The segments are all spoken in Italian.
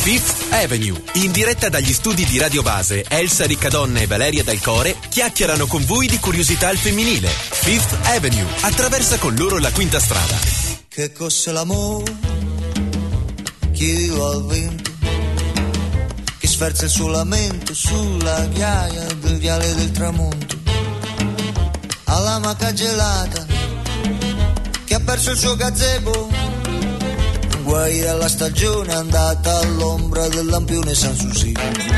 Fifth Avenue. In diretta dagli studi di Radio Base, Elsa Riccadonna e Valeria Del Core chiacchierano con voi di curiosità al femminile. Fifth Avenue attraversa con loro la quinta strada. Che cos'è l'amore? Chiedilo al vento che sferza il suo lamento sulla ghiaia del viale del tramonto, alla maca gelata che ha perso il suo gazebo, guai dalla stagione andata all'ombra del lampione Sanssouci.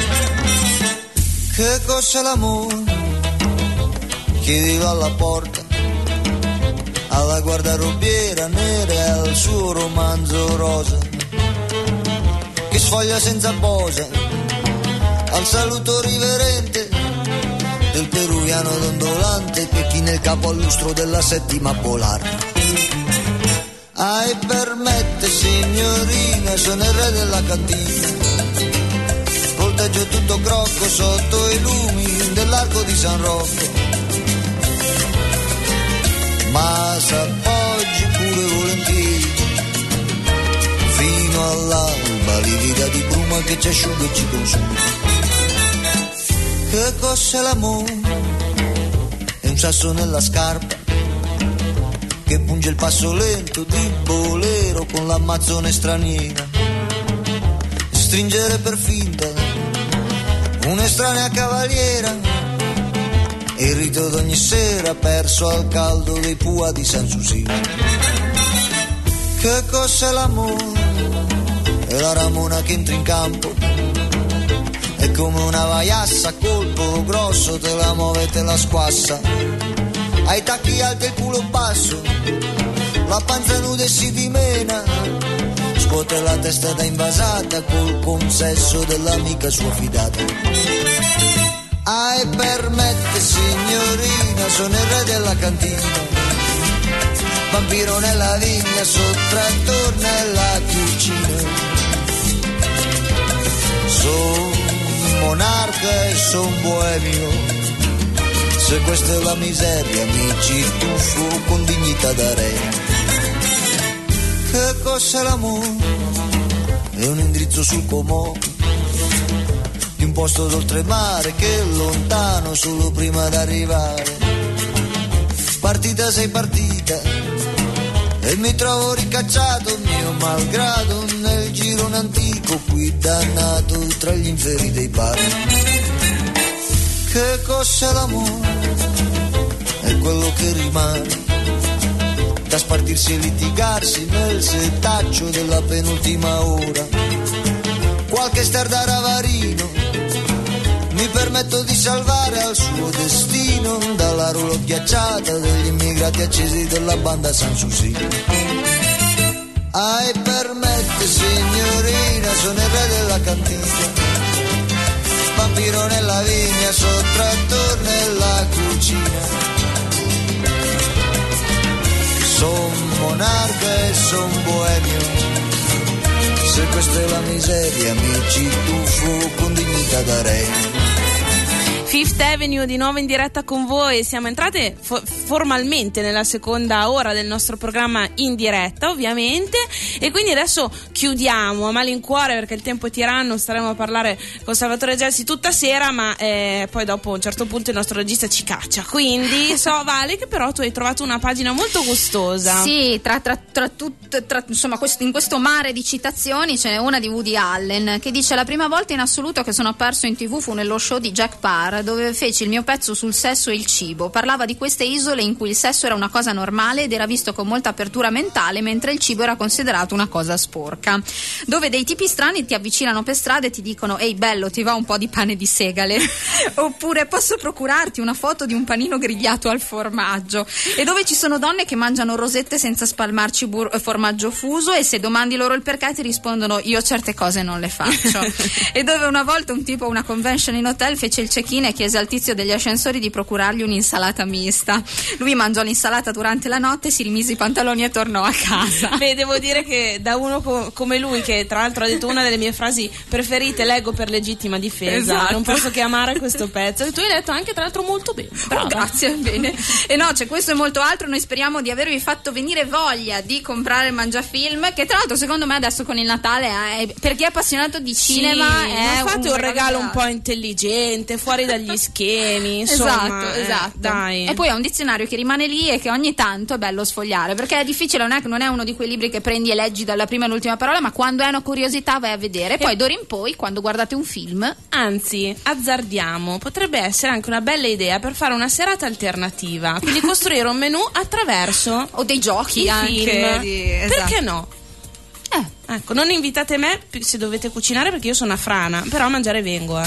Che cos'è l'amore? Chiedilo alla porta, alla guardarobiera nera e al suo romanzo rosa che sfoglia senza posa, al saluto riverente del peruviano dondolante che china il capo al lustro della settima polare. Ai permette signorina, sono il re della cantina, volteggio tutto crocco sotto i lumi dell'arco di San Rocco, ma s'appoggi pure volentieri fino all'alba, livida di bruma che ci asciuga e ci consuma. Che cos'è l'amore? È un sasso nella scarpa che punge il passo lento di bolero con l'ammazzone straniera, stringere per finta un'estranea cavaliera, il rito d'ogni sera perso al caldo dei pua di Sanssouci. Che cos'è l'amore? È la ramona che entra in campo, è come una vaiassa a colpo grosso, te la muove e te la squassa, ai tacchi alti e il culo basso, la panza nuda e si dimena, scuote la testa da invasata col consesso dell'amica sua fidata. Ai permette signorina, sono il re della cantina, vampiro nella vigna, sottrattor nella cucina, son monarca e son boemio, se questa è la miseria mi ci tuffo con dignità da re. Che cos'è l'amore? È un indirizzo sul Comò di un posto d'oltremare che è lontano solo prima d'arrivare. Partita sei partita e mi trovo ricacciato mio malgrado nel girone antico qui dannato tra gli inferi dei bar. Che cos'è l'amore? È quello che rimane da spartirsi e litigarsi nel setaccio della penultima ora. Qualche ster ravarino mi permetto di salvare al suo destino dalla roulotte ghiacciata degli immigrati accesi della banda Sanssouci. Ai permette signorina, sono il re della cantina, vampiro nella vigna, sottrattor nella cucina, son monarca e son boemio, se questa è la miseria mi ci tuffo con dignità da re. Fifth Avenue di nuovo in diretta con voi. Siamo entrate formalmente nella seconda ora del nostro programma in diretta, ovviamente, e quindi adesso chiudiamo a malincuore perché il tempo è tiranno. Staremo a parlare con Salvatore Gelsi tutta sera, ma poi dopo a un certo punto il nostro regista ci caccia. Quindi so, Vale, che però tu hai trovato una pagina molto gustosa. Sì, insomma, in questo mare di citazioni ce n'è una di Woody Allen che dice: la prima volta in assoluto che sono apparso in TV fu nello show di Jack Parr, dove feci il mio pezzo sul sesso e il cibo. Parlava di queste isole in cui il sesso era una cosa normale ed era visto con molta apertura mentale, mentre il cibo era considerato una cosa sporca, dove dei tipi strani ti avvicinano per strada e ti dicono: ehi bello, ti va un po' di pane di segale? Oppure posso procurarti una foto di un panino grigliato al formaggio? E dove ci sono donne che mangiano rosette senza spalmarci formaggio fuso, e se domandi loro il perché ti rispondono: io certe cose non le faccio. E dove una volta un tipo a una convention in hotel fece il check-in e chiese al tizio degli ascensori di procurargli un'insalata mista. Lui mangiò l'insalata durante la notte, si rimise i pantaloni e tornò a casa. Beh, devo dire che da uno come lui, che tra l'altro ha detto una delle mie frasi preferite, leggo per legittima difesa, esatto, non posso che amare questo pezzo, che tu hai letto anche tra l'altro molto bene. Oh, grazie, bene. E no, c'è questo e molto altro. Noi speriamo di avervi fatto venire voglia di comprare il Mangiafilm, che tra l'altro secondo me adesso con il Natale per chi è appassionato di cinema è fate un regalo un po' intelligente, fuori dagli schemi, insomma. Esatto. Dai. E poi è un dizionario che rimane lì e che ogni tanto è bello sfogliare, perché è difficile, non è uno di quei libri che prendi e leggi dalla prima all'ultima parola, ma quando hai una curiosità vai a vedere. Poi d'ora in poi, quando guardate un film, anzi, azzardiamo, potrebbe essere anche una bella idea per fare una serata alternativa, quindi costruire un menù attraverso o dei giochi anche film. Esatto. Perché no? Ecco, non invitate me se dovete cucinare, perché io sono una frana, però a mangiare vengo.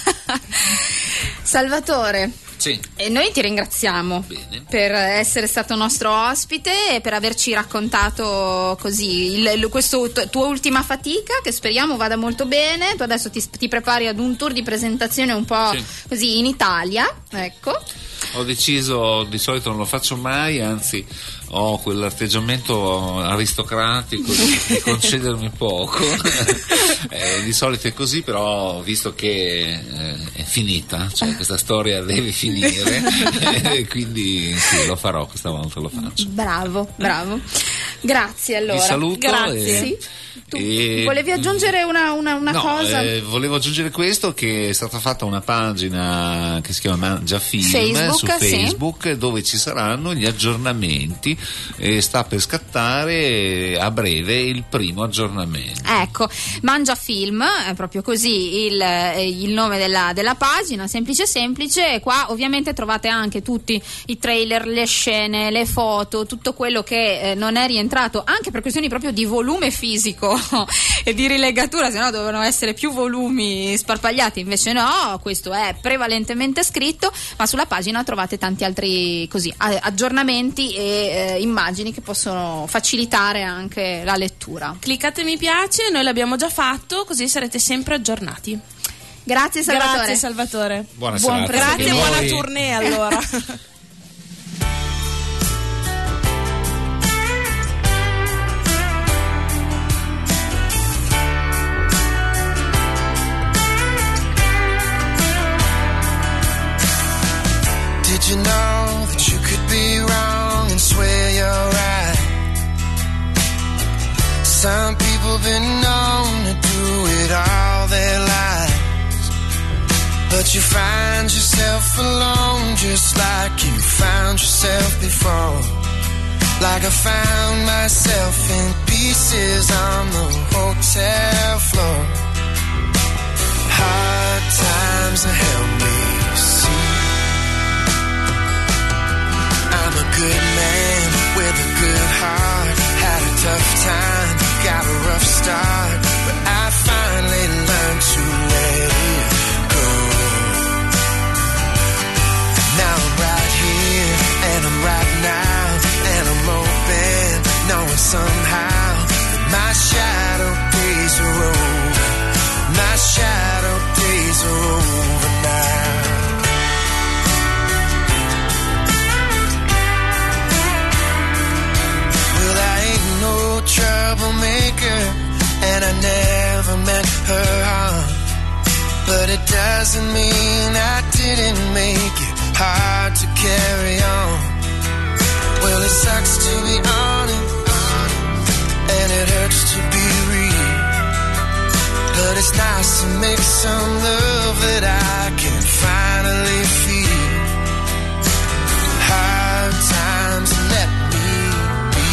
Salvatore, sì. E noi ti ringraziamo per essere stato nostro ospite e per averci raccontato così questa tua ultima fatica, che speriamo vada molto bene. Tu adesso ti prepari ad un tour di presentazione un po' così in Italia, ecco. Ho deciso, di solito non lo faccio mai, anzi ho quell'atteggiamento aristocratico di concedermi poco. Di solito è così, però visto che è finita, cioè questa storia deve finire, quindi sì, lo farò, questa volta lo faccio. Bravo. Grazie, allora. Vi saluto. Grazie. Sì. Tu volevi aggiungere una cosa? Volevo aggiungere questo, che è stata fatta una pagina che si chiama Mangiafilm su Facebook, dove ci saranno gli aggiornamenti, e sta per scattare a breve il primo aggiornamento. Ecco, Mangiafilm è proprio così il nome della pagina, semplice. E qua ovviamente trovate anche tutti i trailer, le scene, le foto, tutto quello che non è rientrato, anche per questioni proprio di volume fisico e di rilegatura, se no dovevano essere più volumi sparpagliati, invece no, questo è prevalentemente scritto, ma sulla pagina trovate tanti altri così aggiornamenti e immagini che possono facilitare anche la lettura. Cliccate mi piace, noi l'abbiamo già fatto, così sarete sempre aggiornati. Grazie Salvatore. Buona serata. Grazie e buona tournée allora. Did you know that you could be wrong and swear you're right? Some people been known to do it all their lives, but you find yourself alone just like you found yourself before. Like I found myself in pieces on the hotel floor. Hard times help me see I'm a good man with a good heart. Had a tough time, got a rough start, but I finally learned to let it go. Now I'm right here, and I'm right now, and I'm open, knowing somehow that my shadow days are over. My shadow days are over now. Troublemaker, and I never meant her harm, but it doesn't mean I didn't make it hard to carry on. Well, it sucks to be honest, and it hurts to be real, but it's nice to make some love that I can finally feel. Hard times let me be.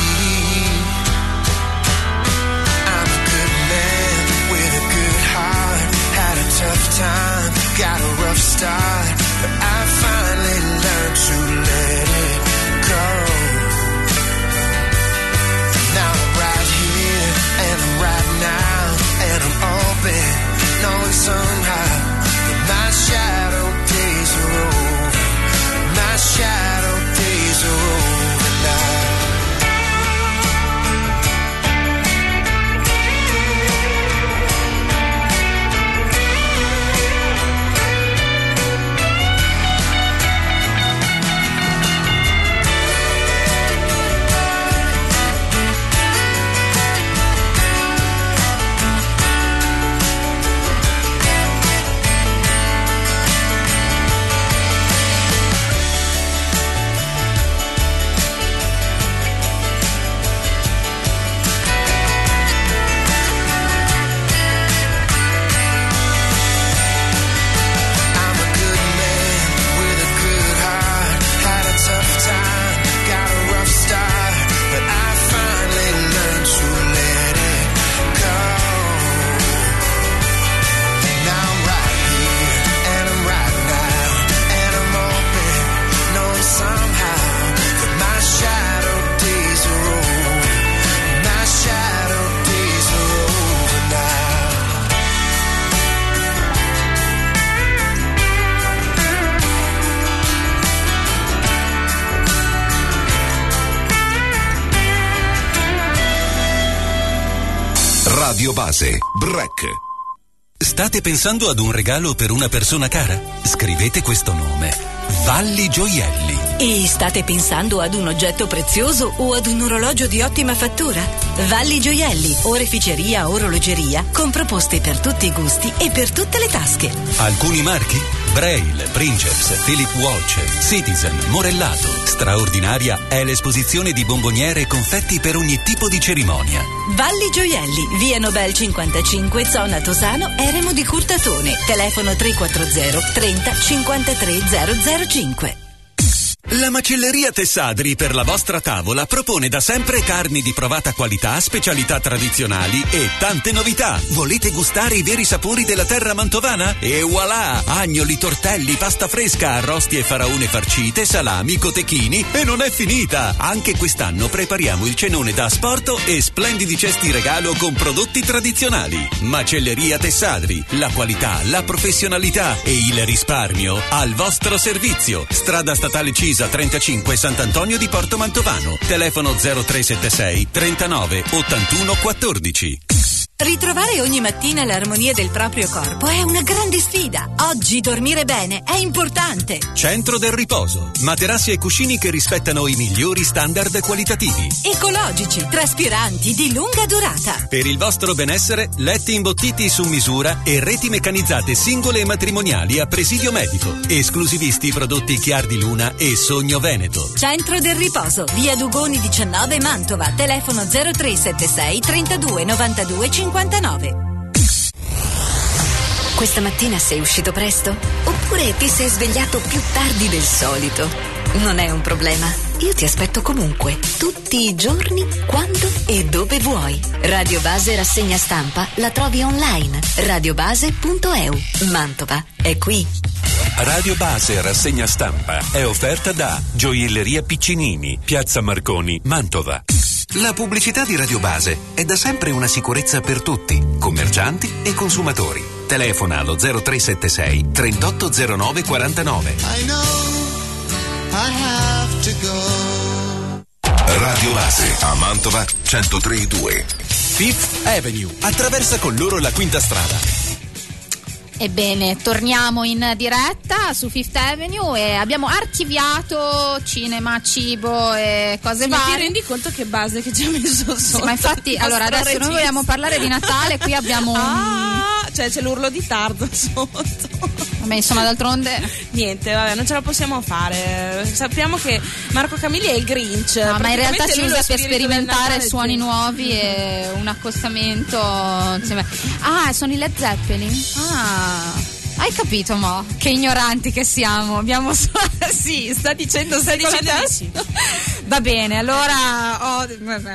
I'm a good man with a good heart. Had a tough time, got a rough start, but I finally learned to let it go. Now I'm right here, and I'm right now, and I'm open, knowing somehow that my shadow days are over. My shadow days are over. Radio Base. Break. State pensando ad un regalo per una persona cara? Scrivete questo nome: Valli Gioielli. E state pensando ad un oggetto prezioso o ad un orologio di ottima fattura? Valli Gioielli, oreficeria, orologeria, con proposte per tutti i gusti e per tutte le tasche. Alcuni marchi? Braille, Pringers, Philip Watch, Citizen, Morellato. Straordinaria è l'esposizione di bomboniere e confetti per ogni tipo di cerimonia. Valli Gioielli, via Nobel 55, zona Tosano, Eremo di Curtatone. Telefono 340 30 53 005. La macelleria Tessadri per la vostra tavola propone da sempre carni di provata qualità, specialità tradizionali e tante novità. Volete gustare i veri sapori della terra mantovana? E voilà! Agnoli, tortelli, pasta fresca, arrosti e faraone farcite, salami, cotechini e non è finita! Anche quest'anno prepariamo il cenone da asporto e splendidi cesti regalo con prodotti tradizionali. Macelleria Tessadri, la qualità, la professionalità e il risparmio al vostro servizio. Strada statale Cisa 35 Sant'Antonio di Porto Mantovano. Telefono 0376 39 81 14. Ritrovare ogni mattina l'armonia del proprio corpo è una grande sfida. Oggi dormire bene è importante. Centro del riposo. Materassi e cuscini che rispettano i migliori standard qualitativi. Ecologici, traspiranti, di lunga durata. Per il vostro benessere, letti imbottiti su misura e reti meccanizzate singole e matrimoniali a presidio medico. Esclusivisti prodotti Chiar di Luna e Sogno Veneto. Centro del riposo, via Dugoni 19 Mantova. Telefono 0376 32 92 59. Questa mattina sei uscito presto? Oppure ti sei svegliato più tardi del solito? Non è un problema. Io ti aspetto comunque, tutti i giorni, quando e dove vuoi. Radio Base rassegna stampa la trovi online. radiobase.eu. Mantova è qui. Radio Base rassegna stampa è offerta da Gioielleria Piccinini, Piazza Marconi, Mantova. La pubblicità di Radio Base è da sempre una sicurezza per tutti, commercianti e consumatori. Telefona allo 0376 3809 49. I know I have to go. Radio Base a Mantova 103.2. Fifth Avenue attraversa con loro la quinta strada. Ebbene, torniamo in diretta su Fifth Avenue e abbiamo archiviato cinema, cibo e cose Ma varie. ti rendi conto che base che ci ha messo sotto? Sì, ma infatti, allora adesso noi vogliamo parlare di Natale, qui abbiamo cioè c'è l'urlo di Tarzan sotto. Vabbè, insomma, d'altronde niente, vabbè, non ce la possiamo fare. Sappiamo che Marco Camilli è il Grinch. no, ma in realtà ci lui usa lo per spirito del sperimentare Natale, suoni sì. nuovi e un accostamento insieme. Sono i Led Zeppelin? Hai capito, mo? Che ignoranti che siamo. Abbiamo sì, sta dicendo di sì. Va bene, allora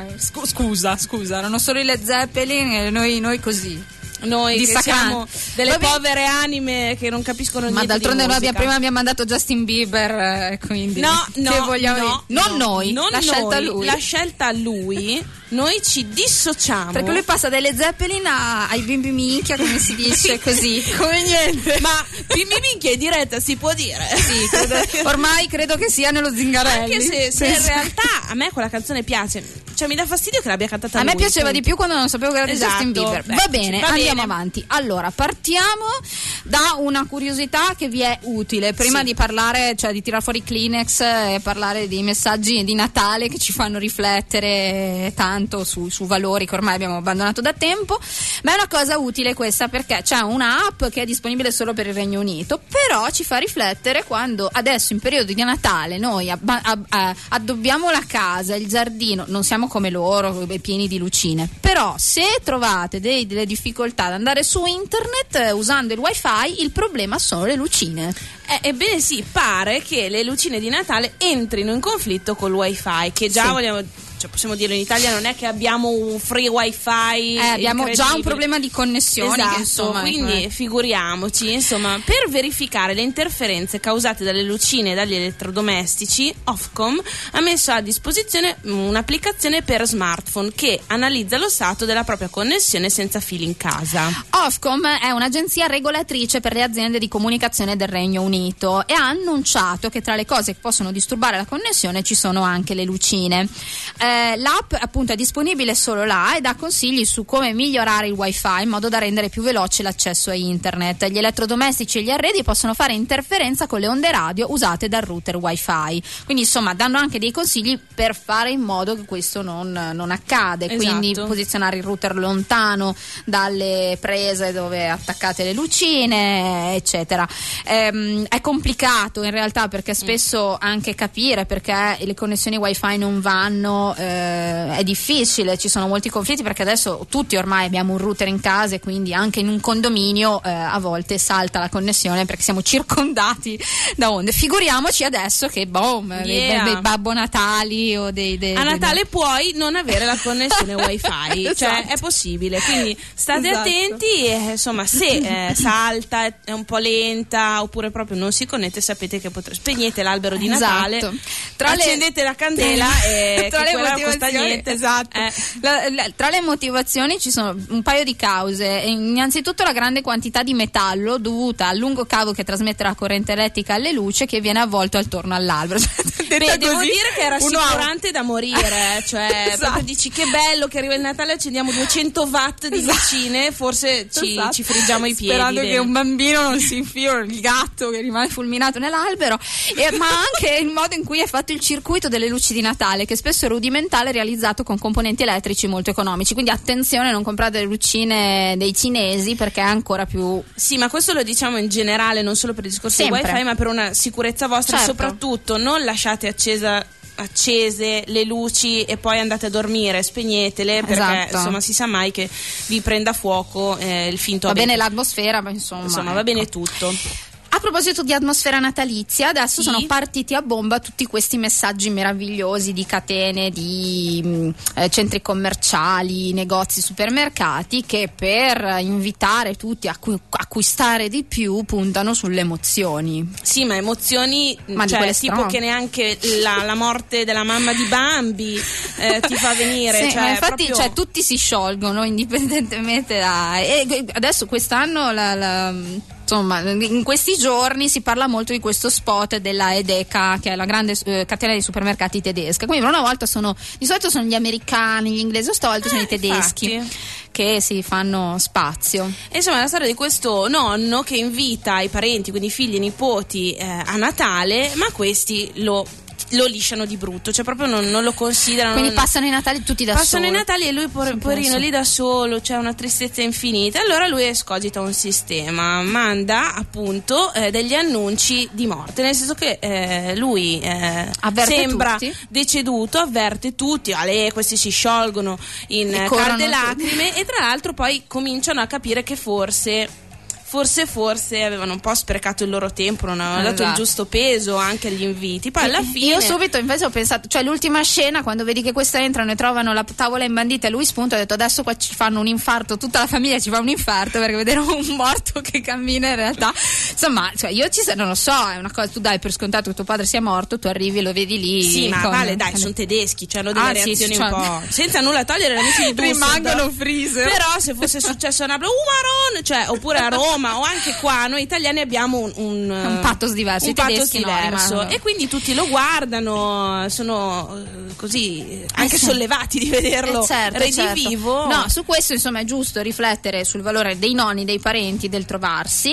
scusa, non solo i Led Zeppelin, noi così. Noi che siamo delle Vabbè. povere anime che non capiscono niente. Ma d'altronde di noi musica. prima abbiamo mandato Justin Bieber, quindi che vogliamo la scelta lui. La scelta lui. Noi ci dissociamo. Perché lui passa dalle Zeppelin ai bimbi minchia, come si dice, così, come niente. Ma bimbi minchia in diretta si può dire? Sì, ormai credo che sia nello Zingarelli. Anche se in realtà a me quella canzone piace. Cioè mi dà fastidio che l'abbia cantata a lui. me piaceva di più quando non sapevo che era di Justin Bieber. Beh, va bene, andiamo avanti. Allora, partiamo da una curiosità che vi è utile prima di parlare, cioè di tirar fuori Kleenex e parlare di messaggi di Natale che ci fanno riflettere tanto su valori che ormai abbiamo abbandonato da tempo. Ma è una cosa utile questa, perché c'è una app che è disponibile solo per il Regno Unito, però ci fa riflettere quando adesso in periodo di Natale noi addobbiamo la casa, il giardino, non siamo come loro pieni di lucine, però se trovate delle difficoltà ad andare su internet usando il wifi, il problema sono le lucine. Ebbene sì, pare che le lucine di Natale entrino in conflitto col wifi, che già possiamo dire in Italia non è che abbiamo un free wifi, abbiamo già un problema di connessioni, esatto, che insomma, quindi figuriamoci, insomma, per verificare le interferenze causate dalle lucine e dagli elettrodomestici, Ofcom ha messo a disposizione un'applicazione per smartphone che analizza lo stato della propria connessione senza fili in casa. Ofcom è un'agenzia regolatrice per le aziende di comunicazione del Regno Unito e ha annunciato che tra le cose che possono disturbare la connessione ci sono anche le lucine. L'app appunto è disponibile solo là e dà consigli su come migliorare il wifi in modo da rendere più veloce l'accesso a internet. Gli elettrodomestici e gli arredi possono fare interferenza con le onde radio usate dal router wifi, quindi insomma danno anche dei consigli per fare in modo che questo non accade. Esatto. Quindi posizionare il router lontano dalle prese dove attaccate le lucine, eccetera. È complicato in realtà, perché spesso anche capire perché le connessioni wifi non vanno è difficile, ci sono molti conflitti, perché adesso tutti ormai abbiamo un router in casa e quindi anche in un condominio a volte salta la connessione perché siamo circondati da onde. Figuriamoci adesso che dei Babbo Natali o a Natale puoi non avere la connessione wifi. Esatto. Cioè è possibile, quindi state Esatto. attenti insomma, se salta, è un po' lenta oppure proprio non si connette, sapete che spegnete l'albero di Natale, Esatto. accendete la candela e tra che le quella non costa motivazioni, niente. esatto. Tra le motivazioni ci sono un paio di cause. Innanzitutto la grande quantità di metallo dovuta al lungo cavo che trasmette la corrente elettrica alle luci, che viene avvolto attorno all'albero. Beh, devo dire che è rassicurante da morire, cioè Esatto. proprio dici che bello che arriva il Natale, accendiamo 200 watt di lucine, forse ci friggiamo i piedi sperando dentro. che un bambino non si infila, il gatto che rimane fulminato nell'albero, ma anche il modo in cui è fatto il circuito delle luci di Natale, che spesso è rudimentale, realizzato con componenti elettrici molto economici, quindi attenzione, non comprate le lucine dei cinesi perché è ancora più... Sì, ma questo lo diciamo in generale, non solo per il discorso Sempre. di wifi, ma per una sicurezza vostra. Certo. Soprattutto non lasciate accese le luci e poi andate a dormire, spegnetele, perché Esatto. insomma si sa mai che vi prenda fuoco il finto Va abete. bene l'atmosfera, ma insomma va bene tutto. A proposito di atmosfera natalizia, adesso Sì. sono partiti a bomba tutti questi messaggi meravigliosi di catene, di centri commerciali, negozi, supermercati, che per invitare tutti a acquistare di più puntano sulle emozioni. Sì, ma emozioni, Ma di cioè, quelle tipo strane. che neanche la morte della mamma di Bambi ti fa venire. Sì, cioè, ma infatti proprio... cioè, tutti si sciolgono indipendentemente da... E adesso quest'anno insomma, in questi giorni si parla molto di questo spot della Edeka, che è la grande catena di supermercati tedesca. Quindi per una volta di solito sono gli americani, gli inglesi, stavolta sono i tedeschi infatti. che si fanno spazio. E insomma, è la storia di questo nonno che invita i parenti, quindi figli e nipoti, a Natale, ma questi lo lisciano di brutto, cioè proprio non lo considerano. Quindi passano i Natali tutti da soli. Passano i Natali e lui poverino lì da solo, c'è una tristezza infinita. Allora lui escogita un sistema, manda appunto degli annunci di morte, nel senso che lui sembra tutti. deceduto, avverte tutti, questi si sciolgono in calde lacrime e tra l'altro poi cominciano a capire che forse avevano un po' sprecato il loro tempo, non avevano dato il giusto peso anche agli inviti. Poi alla fine io subito invece ho pensato, cioè l'ultima scena, quando vedi che queste entrano e trovano la tavola imbandita e lui spunta, ho detto adesso qua ci fanno un infarto, tutta la famiglia ci fa un infarto, perché vedere un morto che cammina in realtà, insomma, cioè io non lo so, è una cosa, tu dai per scontato che tuo padre sia morto, tu arrivi e lo vedi lì. Sì, ma vale, dai, sono tedeschi, cioè hanno delle reazioni un po', senza nulla togliere agli amici di Düsseldorf, rimangono freezer. Però se fosse successo a Napoli, Maron, cioè, oppure a Roma o anche qua, noi italiani abbiamo un pathos diverso, i tedeschi no. E quindi tutti lo guardano, sono così anche sollevati di vederlo redivivo. No, su questo insomma è giusto riflettere sul valore dei nonni, dei parenti, del trovarsi,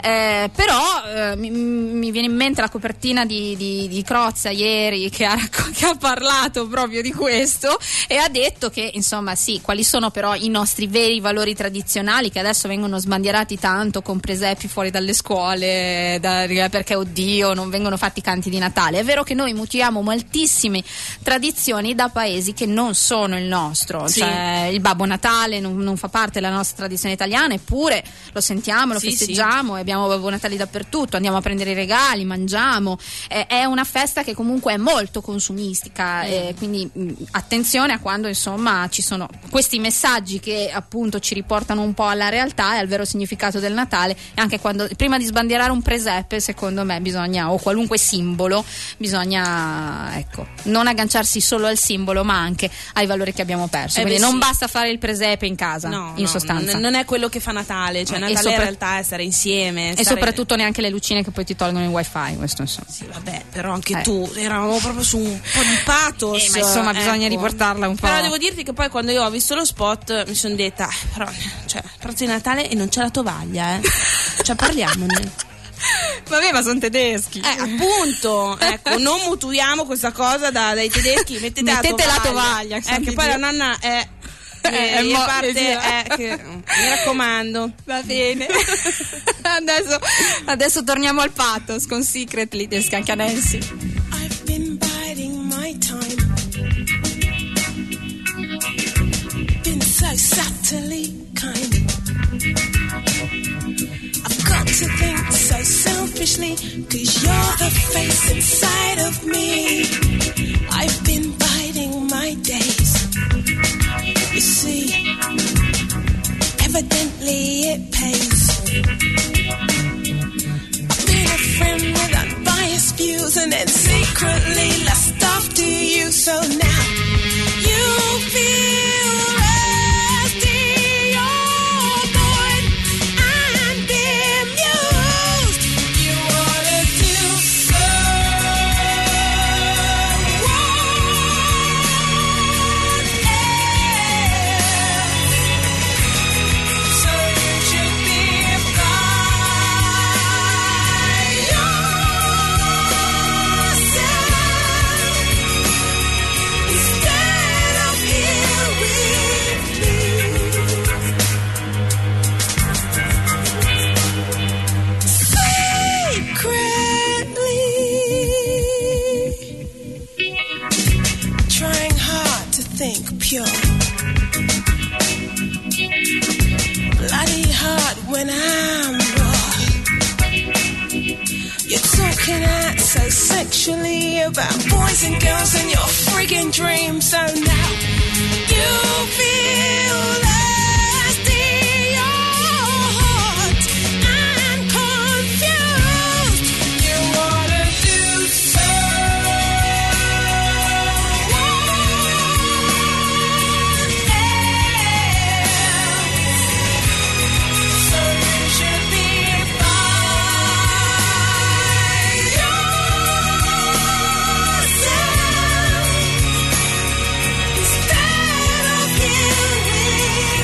però mi viene in mente la copertina di Crozza ieri che ha parlato proprio di questo e ha detto che insomma sì, quali sono però i nostri veri valori tradizionali che adesso vengono sbandierati tanto con presepi fuori dalle scuole perché oddio non vengono fatti canti di Natale. È vero che noi mutiamo moltissime tradizioni da paesi che non sono il nostro, sì. Cioè il Babbo Natale non fa parte della nostra tradizione italiana, eppure lo sentiamo, lo festeggiamo, abbiamo Babbo Natale dappertutto, andiamo a prendere i regali, mangiamo, è una festa che comunque è molto consumistica, quindi attenzione a quando insomma ci sono questi messaggi che appunto ci riportano un po' alla realtà e al vero significato del Natale, Natale, e anche quando prima di sbandierare un presepe, secondo me bisogna, o qualunque simbolo, bisogna non agganciarsi solo al simbolo ma anche ai valori che abbiamo perso. Quindi non basta fare il presepe in casa, in sostanza. Non è quello che fa Natale, cioè Natale in realtà è stare insieme. E soprattutto neanche le lucine che poi ti tolgono il wifi, questo insomma. Sì, vabbè, però anche tu, eravamo proprio su un po' di pathos. Ma insomma bisogna riportarla un po'. Però devo dirti che poi quando io ho visto lo spot mi sono detta, però, cioè, prezzo di Natale e non c'è la tovaglia, cioè parliamone. Vabbè, ma sono tedeschi. Appunto, ecco, non mutuiamo questa cosa dai tedeschi, mettete la tovaglia. Che poi la nonna è mi raccomando. Va bene. adesso torniamo al pathos con Secretly dei Scancanensi. I've been biding my time, been so subtly kind. I've got to think so selfishly, 'cause you're the face inside of me. I've been biding my days. You see, evidently it pays. I've been a friend with unbiased views and then secretly lust after you. So now you feel rusty, you're bored and bemused. You wanna do so. Think pure, bloody hard when I'm raw. You're talking out so sexually about boys and girls and your friggin' dreams. So now you feel lusty, you're hot and confused. You wanna do so. Instead of you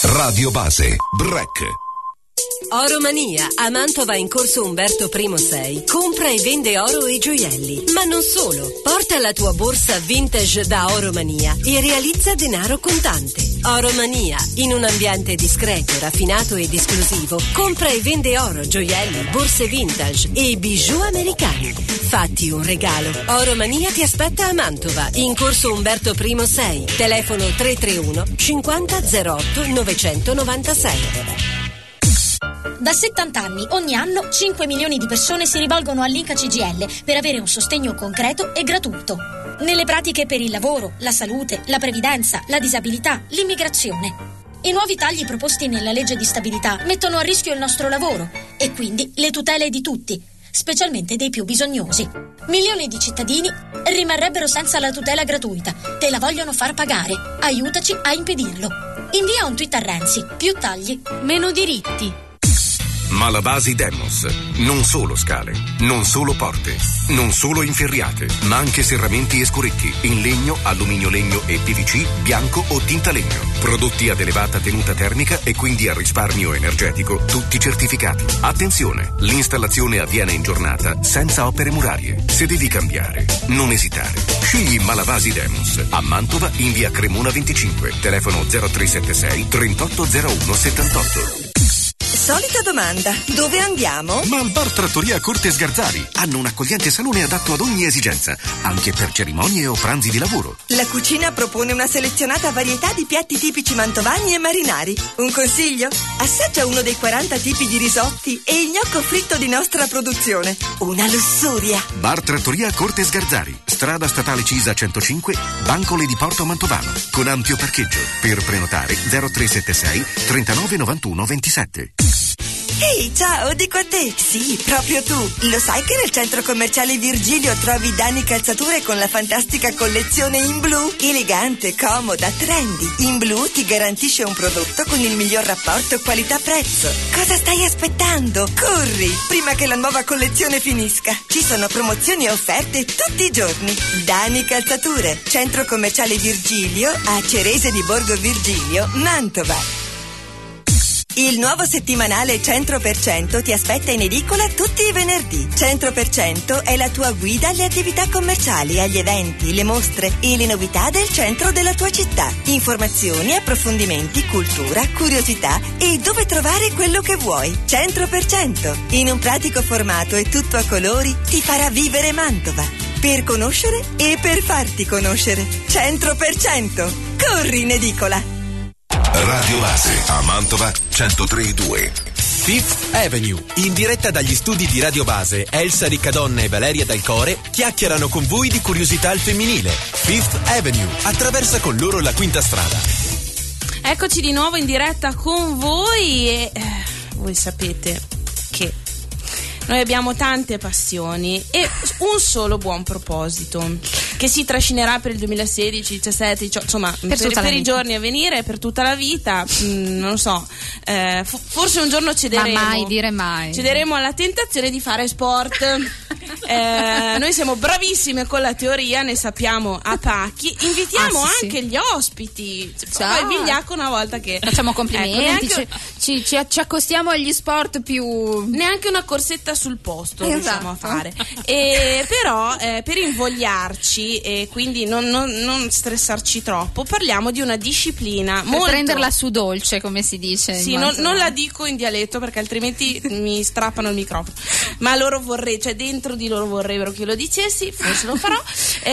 Radio Base, Break. Oromania, a Mantova in corso Umberto I 6. Compra e vende oro e gioielli. Ma non solo. Porta la tua borsa vintage da Oromania e realizza denaro contante. Oromania, in un ambiente discreto, raffinato ed esclusivo. Compra e vende oro, gioielli, borse vintage e bijou americani. Fatti un regalo. Oromania ti aspetta a Mantova, in corso Umberto I 6. Telefono 331 50 08 996. Da 70 anni, ogni anno, 5 milioni di persone si rivolgono all'Inca CGIL per avere un sostegno concreto e gratuito. Nelle pratiche per il lavoro, la salute, la previdenza, la disabilità, l'immigrazione. I nuovi tagli proposti nella legge di stabilità mettono a rischio il nostro lavoro e quindi le tutele di tutti, specialmente dei più bisognosi. Milioni di cittadini rimarrebbero senza la tutela gratuita. Te la vogliono far pagare. Aiutaci a impedirlo. Invia un tweet a Renzi. Più tagli, meno diritti. Malavasi Demos. Non solo scale, non solo porte, non solo inferriate, ma anche serramenti e scuretti in legno, alluminio legno e PVC, bianco o tinta legno. Prodotti ad elevata tenuta termica e quindi a risparmio energetico, tutti certificati. Attenzione, l'installazione avviene in giornata senza opere murarie. Se devi cambiare, non esitare. Scegli Malavasi Demos. A Mantova in via Cremona 25. Telefono 0376 3801 78. Solita domanda, dove andiamo? Ma al Bar Trattoria Corte Sgarzari. Hanno un accogliente salone adatto ad ogni esigenza, anche per cerimonie o pranzi di lavoro. La cucina propone una selezionata varietà di piatti tipici mantovani e marinari. Un consiglio? Assaggia uno dei 40 tipi di risotti e il gnocco fritto di nostra produzione. Una lussuria. Bar Trattoria Corte Sgarzari, strada statale Cisa 105, Bancole di Porto Mantovano, con ampio parcheggio. Per prenotare 0376 39 91 27. Ehi, ciao, dico a te. Sì, proprio tu. Lo sai che nel centro commerciale Virgilio trovi Dani Calzature con la fantastica collezione in blu? Elegante, comoda, trendy. In blu ti garantisce un prodotto con il miglior rapporto qualità-prezzo. Cosa stai aspettando? Corri, prima che la nuova collezione finisca. Ci sono promozioni e offerte tutti i giorni. Dani Calzature, centro commerciale Virgilio, a Cerese di Borgo Virgilio, Mantova. Il nuovo settimanale 100% ti aspetta in edicola tutti i venerdì. 100% è la tua guida alle attività commerciali, agli eventi, le mostre e le novità del centro della tua città. Informazioni, approfondimenti, cultura, curiosità e dove trovare quello che vuoi. 100%. In un pratico formato e tutto a colori ti farà vivere Mantova. Per conoscere e per farti conoscere. 100%. Corri in edicola. Radio Base a Mantova 103.2. Fifth Avenue, in diretta dagli studi di Radio Base, Elsa Riccadonna e Valeria Dal Core chiacchierano con voi di curiosità al femminile. Fifth Avenue attraversa con loro la quinta strada. Eccoci di nuovo in diretta con voi e voi sapete che noi abbiamo tante passioni e un solo buon proposito che si trascinerà per il 2016, 17, 18, insomma per i giorni a venire, per tutta la vita. Non lo so, forse un giorno cederemo. Ma mai dire mai. Cederemo alla tentazione di fare sport. Noi siamo bravissime con la teoria, ne sappiamo a pacchi. Invitiamo anche gli ospiti. Poi Vigliacco una volta che facciamo complimenti, ci accostiamo agli sport più. Neanche una corsetta sul posto riusciamo a fare. Però per invogliarci e quindi non stressarci troppo, parliamo di una disciplina per molto... prenderla su dolce, come si dice. Sì, non la dico in dialetto perché altrimenti mi strappano il microfono, ma loro dentro di loro vorrebbero che lo dicessi, forse lo farò.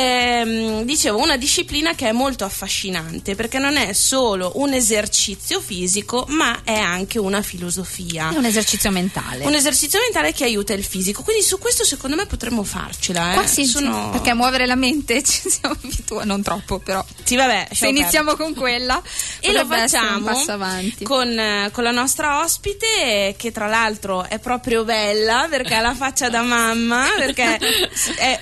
Dicevo, una disciplina che è molto affascinante perché non è solo un esercizio fisico ma è anche una filosofia, è un esercizio mentale che aiuta il fisico, quindi su questo secondo me potremmo farcela. Perché muovere la mente ci siamo abituati, non troppo però. Sì, vabbè, se iniziamo con quella e lo facciamo un passo avanti con la nostra ospite, che tra l'altro è proprio bella perché ha la faccia da mamma, perché è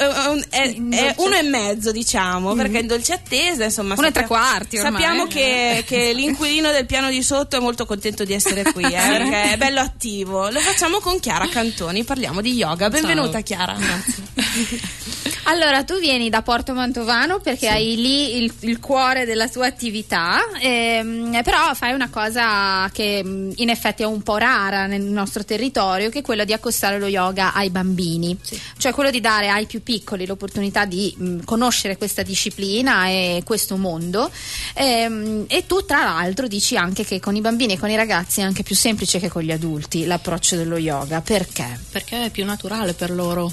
1,5, diciamo, perché è in dolce attesa, insomma 1,75 sappiamo che l'inquilino del piano di sotto è molto contento di essere qui, perché è bello attivo. Lo facciamo con Chiara Cantoni, parliamo di yoga. Benvenuta. Ciao. Chiara. Grazie. Allora, tu vieni da Porto Mantovano perché hai lì il cuore della tua attività, però fai una cosa che in effetti è un po' rara nel nostro territorio, che è quello di accostare lo yoga ai bambini, cioè quello di dare ai più piccoli l'opportunità di conoscere questa disciplina e questo mondo, e tu tra l'altro dici anche che con i bambini e con i ragazzi è anche più semplice che con gli adulti l'approccio dello yoga. Perché? Perché è più naturale per loro,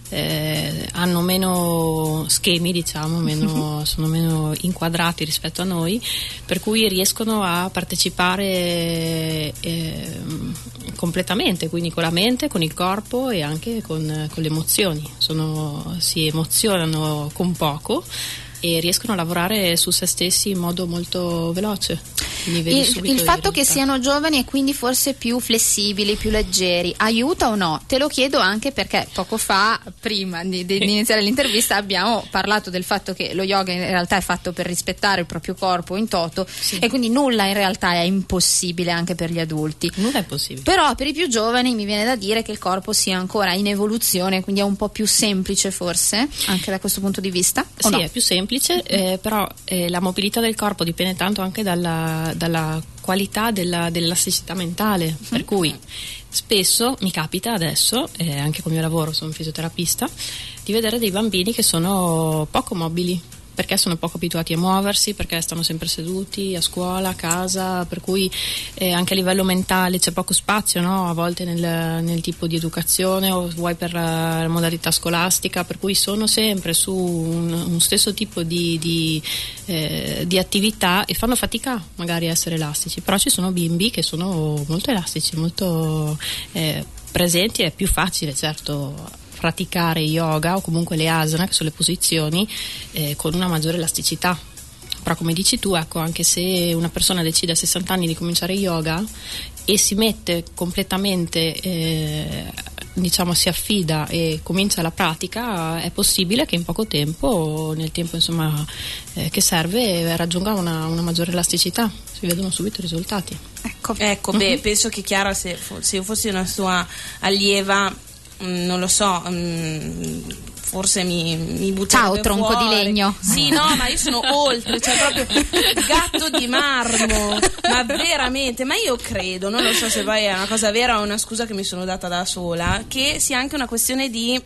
hanno meno schemi, diciamo, sono meno inquadrati rispetto a noi, per cui riescono a partecipare completamente, quindi con la mente, con il corpo e anche con le emozioni. Si emozionano con poco e riescono a lavorare su se stessi in modo molto veloce. Il fatto che siano giovani e quindi forse più flessibili, più leggeri, aiuta o no? Te lo chiedo anche perché poco fa, prima di iniziare l'intervista, abbiamo parlato del fatto che lo yoga in realtà è fatto per rispettare il proprio corpo in toto, e quindi nulla in realtà è impossibile anche per gli adulti. Nulla è possibile. Però per i più giovani mi viene da dire che il corpo sia ancora in evoluzione, quindi è un po' più semplice forse, anche da questo punto di vista? Sì, no? È più semplice, però la mobilità del corpo dipende tanto anche dalla qualità dell'elasticità mentale, per cui spesso mi capita adesso, anche con il mio lavoro, sono fisioterapista, di vedere dei bambini che sono poco mobili, perché sono poco abituati a muoversi, perché stanno sempre seduti a scuola, a casa, per cui anche a livello mentale c'è poco spazio, no? A volte nel tipo di educazione o vuoi per la modalità scolastica, per cui sono sempre su un stesso tipo di attività e fanno fatica magari a essere elastici, però ci sono bimbi che sono molto elastici, molto presenti. È più facile, certo, praticare yoga o comunque le asana, che sono le posizioni, con una maggiore elasticità. Però come dici tu, ecco, anche se una persona decide a 60 anni di cominciare yoga e si mette completamente, si affida e comincia la pratica, è possibile che in poco tempo, nel tempo che serve, raggiunga una maggiore elasticità. Si vedono subito i risultati. Ecco, penso che Chiara, se io fossi una sua allieva, non lo so, forse mi butterebbe Ciao, tronco fuori. Di legno. Sì, no, ma io sono oltre, cioè proprio gatto di marmo, ma veramente. Ma io credo, non lo so se poi è una cosa vera o una scusa che mi sono data da sola, che sia anche una questione di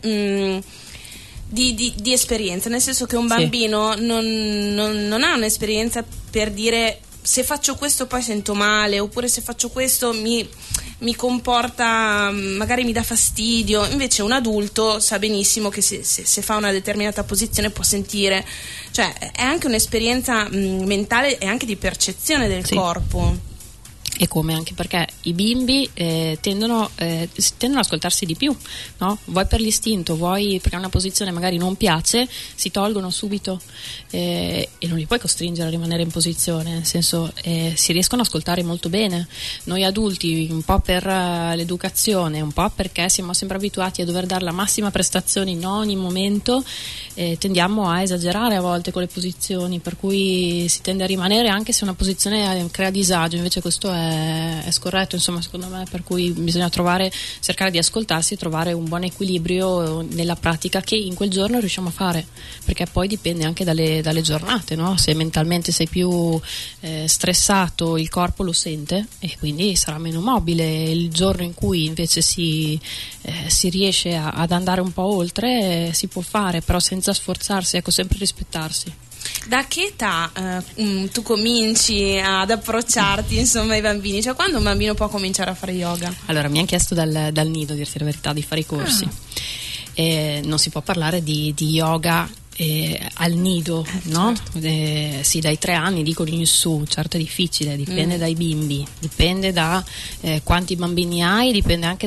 esperienza, nel senso che un bambino non ha un'esperienza per dire: se faccio questo poi sento male, oppure se faccio questo mi comporta, magari mi dà fastidio. Invece un adulto sa benissimo che se fa una determinata posizione può sentire, cioè è anche un'esperienza mentale e anche di percezione del corpo. E come, anche perché i bimbi tendono ad ascoltarsi di più, no? Vuoi per l'istinto, vuoi perché una posizione magari non piace, si tolgono subito, e non li puoi costringere a rimanere in posizione, nel senso, si riescono ad ascoltare molto bene. Noi adulti, un po' per l'educazione, un po' perché siamo sempre abituati a dover dare la massima prestazione in ogni momento, tendiamo a esagerare a volte con le posizioni, per cui si tende a rimanere anche se una posizione crea disagio. Invece questo è scorretto, secondo me, per cui bisogna cercare di ascoltarsi e trovare un buon equilibrio nella pratica che in quel giorno riusciamo a fare, perché poi dipende anche dalle giornate, no? Se mentalmente sei più stressato, il corpo lo sente e quindi sarà meno mobile. Il giorno in cui invece si riesce ad andare un po' oltre, si può fare, però senza sforzarsi, sempre rispettarsi. Da che età tu cominci ad approcciarti ai bambini? Cioè, quando un bambino può cominciare a fare yoga? Allora, mi hanno chiesto dal nido, dirti la verità, di fare i corsi. Non si può parlare di yoga al nido, no? Certo. Sì, dai 3 anni dicono in su, certo è difficile, dipende dai bimbi, dipende da quanti bambini hai, dipende anche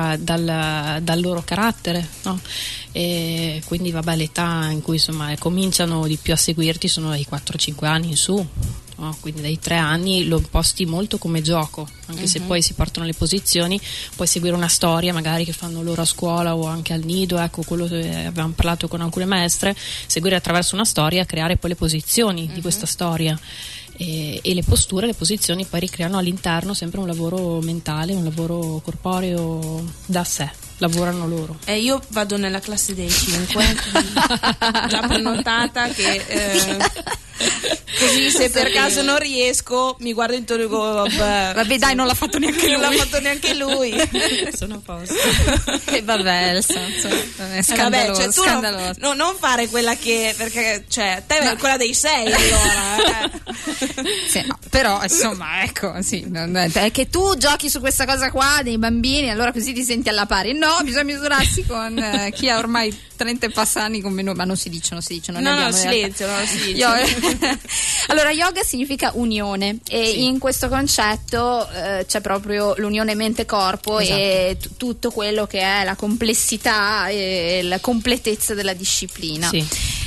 dal loro carattere, no? E quindi l'età in cui cominciano di più a seguirti sono dai 4-5 anni in su. No, quindi dai 3 anni lo imposti molto come gioco, anche se poi si portano le posizioni, puoi seguire una storia magari che fanno loro a scuola o anche al nido, ecco quello che abbiamo parlato con alcune maestre, seguire attraverso una storia, creare poi le posizioni di questa storia e le posture, le posizioni poi ricreano all'interno sempre un lavoro mentale, un lavoro corporeo da sé. lavorano loro. Io vado nella classe dei 5, già prenotata, che così se per caso non riesco mi guardo intorno e dico vabbè dai, non l'ha fatto neanche lui. Sono a posto. E vabbè, nel senso è scandaloso, cioè, tu scandaloso. non fare quella che, perché cioè te è quella dei 6 allora. Sì, no, però insomma ecco, sì, è che tu giochi su questa cosa qua dei bambini, allora così ti senti alla pari. No, bisogna misurarsi con chi ha ormai 30 e passa anni come noi, ma non si dice, non silenzio, non si dice. Allora, yoga significa unione e in questo concetto c'è proprio l'unione mente-corpo, esatto. E tutto quello che è la complessità e la completezza della disciplina. Sì.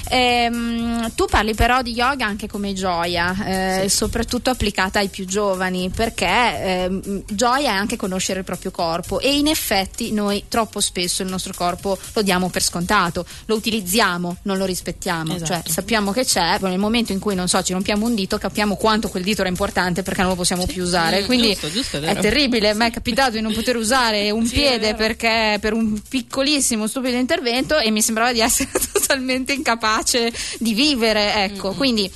Tu parli però di yoga anche come gioia, sì. Soprattutto applicata ai più giovani, perché gioia è anche conoscere il proprio corpo, e in effetti noi troppo spesso il nostro corpo lo diamo per scontato, lo utilizziamo, non lo rispettiamo, esatto. Cioè sappiamo che c'è, ma nel momento in cui non so ci rompiamo un dito capiamo quanto quel dito era importante perché non lo possiamo più usare, quindi giusto, è terribile. A me è capitato di non poter usare un piede perché per un piccolissimo stupido intervento, e mi sembrava di essere totalmente incapace di vivere, ecco. Quindi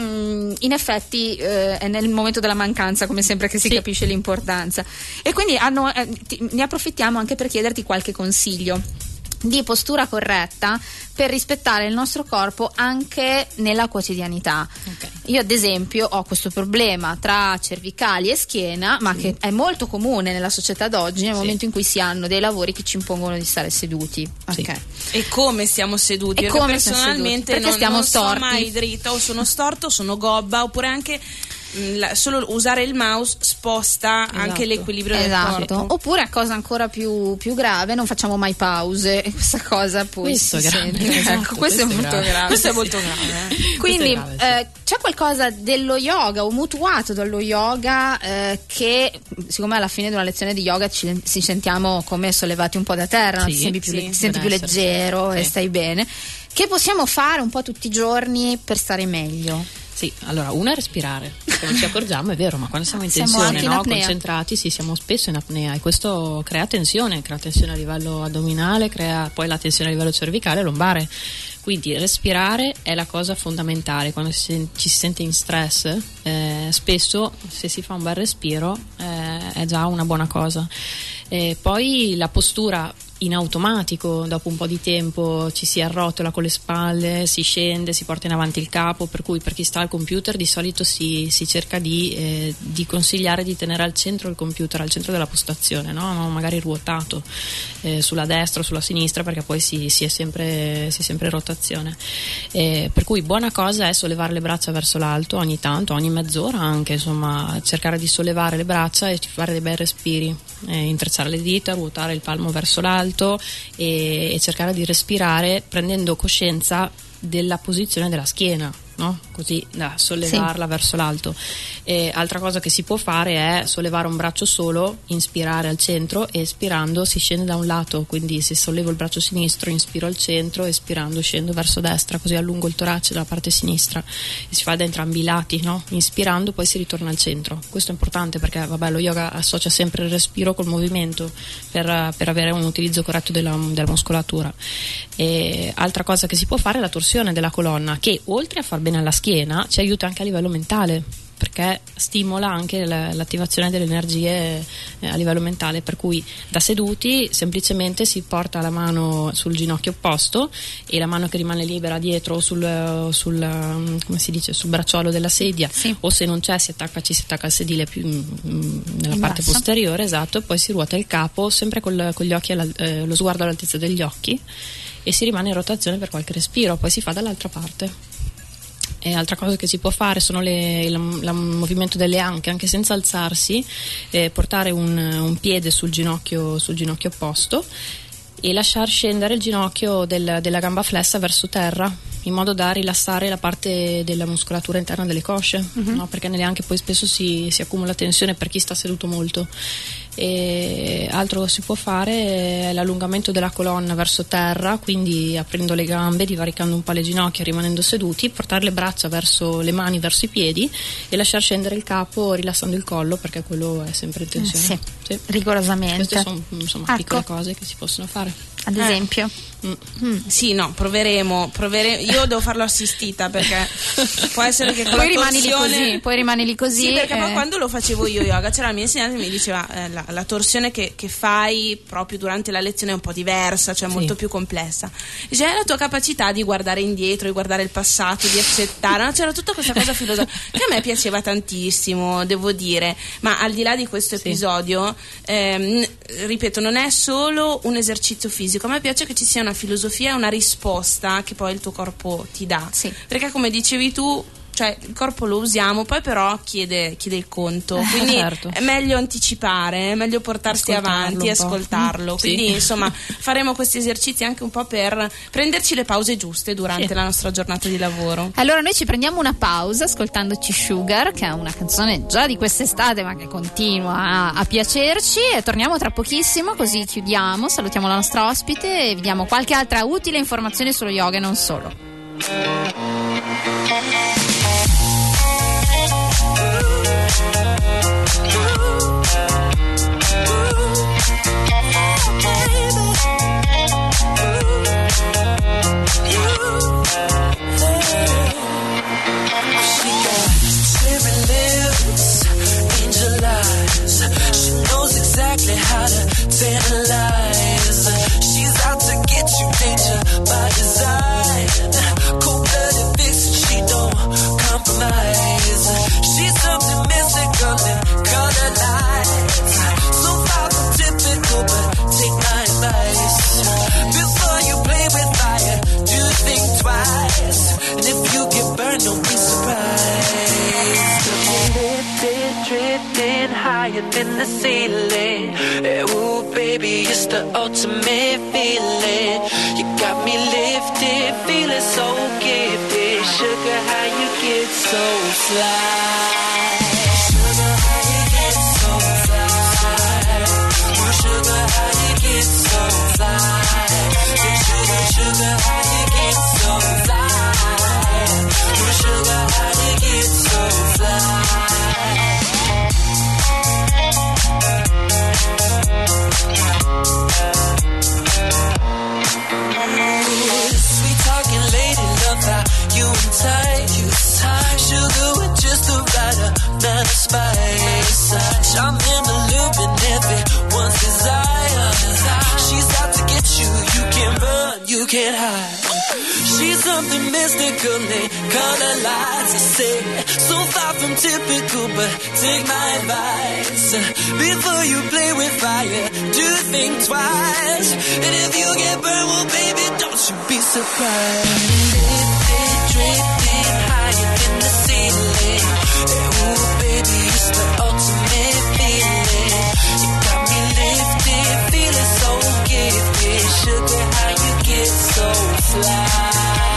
in effetti è nel momento della mancanza, come sempre, che si capisce l'importanza, e quindi ne approfittiamo anche per chiederti qualche consiglio di postura corretta per rispettare il nostro corpo anche nella quotidianità. Okay. Io ad esempio ho questo problema tra cervicali e schiena, ma che è molto comune nella società d'oggi, nel momento in cui si hanno dei lavori che ci impongono di stare seduti. Okay. E come stiamo seduti? Perché personalmente non sto mai dritta, o sono storta o sono gobba, oppure anche solo usare il mouse sposta anche l'equilibrio del corpo. Oppure, cosa ancora più grave, non facciamo mai pause, e questa cosa poi questo è molto grave. Questo è molto grave. Quindi c'è qualcosa dello yoga o mutuato dallo yoga che, siccome alla fine di una lezione di yoga ci sentiamo come sollevati un po' da terra, ti senti più leggero e stai bene, che possiamo fare un po' tutti i giorni per stare meglio? Sì, allora una è respirare, perché non ci accorgiamo, è vero, ma quando siamo in tensione, concentrati, siamo spesso in apnea, e questo crea tensione a livello addominale, crea poi la tensione a livello cervicale e lombare. Quindi respirare è la cosa fondamentale. Quando ci si sente in stress, spesso se si fa un bel respiro è già una buona cosa. Poi la postura in automatico, dopo un po' di tempo ci si arrotola con le spalle, si scende, si porta in avanti il capo, per cui per chi sta al computer di solito si cerca di consigliare di tenere al centro il computer, al centro della postazione, no? Magari ruotato sulla destra o sulla sinistra, perché poi si è sempre in rotazione, per cui buona cosa è sollevare le braccia verso l'alto ogni tanto, ogni mezz'ora anche, insomma, cercare di sollevare le braccia e fare dei bei respiri, intrecciare le dita, ruotare il palmo verso l'alto e cercare di respirare prendendo coscienza della posizione della schiena, no? Così da sollevarla verso l'alto. Altra cosa che si può fare è sollevare un braccio solo, inspirare al centro, e espirando si scende da un lato, quindi se sollevo il braccio sinistro inspiro al centro, espirando scendo verso destra, così allungo il torace dalla parte sinistra, e si fa da entrambi i lati, no? Inspirando poi si ritorna al centro. Questo è importante perché lo yoga associa sempre il respiro col movimento per avere un utilizzo corretto della muscolatura. Altra cosa che si può fare è la torsione della colonna, che oltre a far bene alla schiena ci aiuta anche a livello mentale, perché stimola anche l'attivazione delle energie a livello mentale, per cui da seduti semplicemente si porta la mano sul ginocchio opposto e la mano che rimane libera dietro sul come si dice, sul bracciolo della sedia, o se non c'è ci si attacca al sedile più nella parte posteriore, esatto, e poi si ruota il capo sempre con gli occhi lo sguardo all'altezza degli occhi, e si rimane in rotazione per qualche respiro, poi si fa dall'altra parte. E altra cosa che si può fare sono il movimento delle anche senza alzarsi, portare un piede sul ginocchio opposto e lasciar scendere il ginocchio della gamba flessa verso terra, in modo da rilassare la parte della muscolatura interna delle cosce, no? Perché nelle anche poi spesso si accumula tensione per chi sta seduto molto. E altro che si può fare è l'allungamento della colonna verso terra, quindi aprendo le gambe, divaricando un po' le ginocchia, rimanendo seduti, portare le braccia verso le mani, verso i piedi e lasciar scendere il capo rilassando il collo, perché quello è sempre in tensione. Sì, rigorosamente. Queste sono insomma piccole cose che si possono fare. Ad esempio? Sì, no, proveremo. Io devo farlo assistita, perché può essere che con poi rimani lì così. Sì, perché poi quando lo facevo io yoga c'era la mia insegnante che mi diceva la torsione che fai proprio durante la lezione è un po' diversa, cioè molto più complessa. Dice, è la tua capacità di guardare indietro, di guardare il passato, di accettare, no? C'era tutta questa cosa filosofica che a me piaceva tantissimo, devo dire. Ma al di là di questo episodio, ripeto, non è solo un esercizio fisico, a me piace che ci sia una filosofia e una risposta che poi il tuo corpo ti dà, perché come dicevi tu, cioè il corpo lo usiamo, poi però chiede il conto, quindi è meglio anticipare, è meglio portarsi avanti e ascoltarlo, quindi insomma faremo questi esercizi anche un po' per prenderci le pause giuste durante la nostra giornata di lavoro. Allora noi ci prendiamo una pausa ascoltandoci Sugar, che è una canzone già di quest'estate ma che continua a piacerci, e torniamo tra pochissimo, così chiudiamo, salutiamo la nostra ospite e vi diamo qualche altra utile informazione sullo yoga e non solo. Exactly how to tantalize. She's out to get you, danger by design. Cold-blooded vixen, she don't compromise. She's something mystical and color lights. So far from typical, but take my advice. Before you play with fire, do think twice. And if you get burned, don't be surprised. Drifting higher than the ceiling. Ooh, baby, it's the ultimate feeling. You got me lifted, feeling so gifted. Sugar, how you get so fly? Sugar, how you get so fly? Ooh, sugar, how you get so fly? Sugar, how you get so fly? Ooh, sugar, how you get so fly? Sweet talking lady, love how you entice. Sugar with just the right amount of spice. I'm in the loop and everyone's desire. She's out to get you, you can't run, you can't hide. She's something mystical and color lights. I say, so far from typical, but take my advice. Before you play with fire, do think twice. And if you get burned, well baby, don't you be surprised. Drifting higher than the ceiling. Ooh baby, it's the ultimate feeling. You got me lifted, feeling so gifted. Sugar, how you get so fly?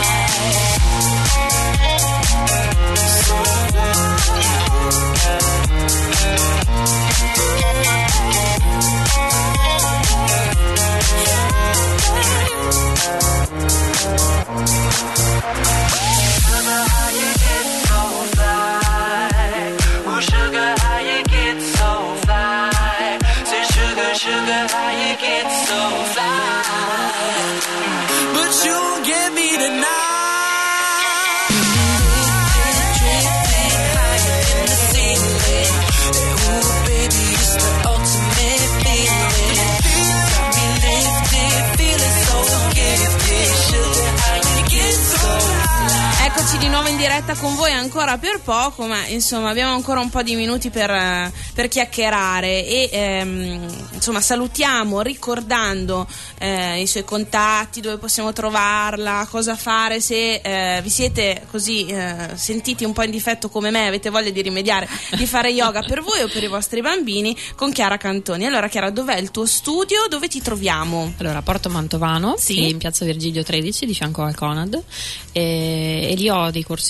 Di nuovo in diretta con voi ancora per poco, ma insomma abbiamo ancora un po' di minuti per chiacchierare e insomma salutiamo ricordando i suoi contatti, dove possiamo trovarla, cosa fare se vi siete così sentiti un po' in difetto come me, avete voglia di rimediare, di fare yoga per voi o per i vostri bambini, con Chiara Cantoni. Allora Chiara, dov'è il tuo studio? Dove ti troviamo? Allora, a Porto Mantovano, in piazza Virgilio 13 di fianco al Conad, e lì ho dei corsi